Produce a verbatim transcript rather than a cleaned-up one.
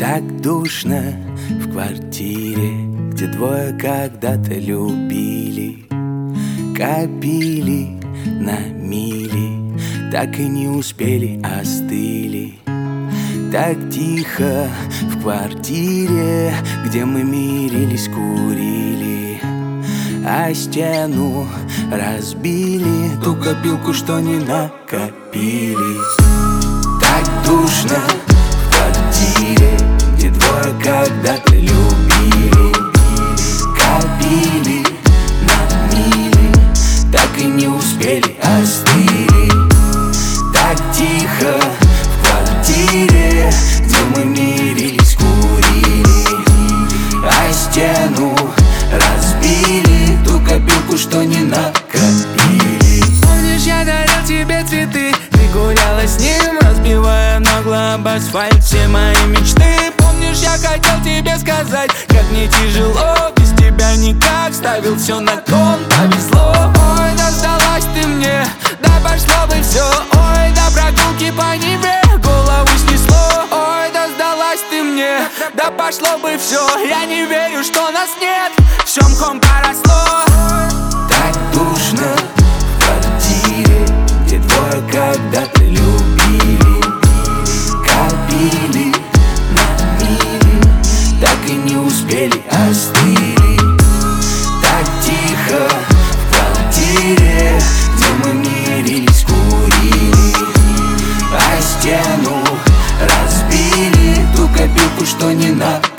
Так душно в квартире, где двое когда-то любили, копили на мили, так и не успели, остыли. Так тихо в квартире, где мы мирились, курили, а стену разбили, ту копилку, что не накопили. Так душно в квартире, где двое когда-то любили, копили на мили, так и не успели, остыли. Так тихо в квартире, где мы мирились, курили, а стену разбили, ту копилку, что не накопили. Помнишь, я дарил тебе цветы, ты гуляла с ним, разбивая нагло об асфальт все мои мечты. Помнишь, я хотел тебе сказать, как мне тяжело, без тебя никак, ставил все на кон, повезло. Ой, да сдалась ты мне, да пошло бы все. Ой, да прогулки по Неве голову снесло. Ой, да сдалась ты мне, да пошло бы все. Я не верю, что нас нет, все мхом поросло. Так душно в квартире, где двое когда-то любили, копили на мили, так и не успели, остыли. Так тихо в квартире, где мы мирились, курили, а стену разбили, ту копилку, что не накопили.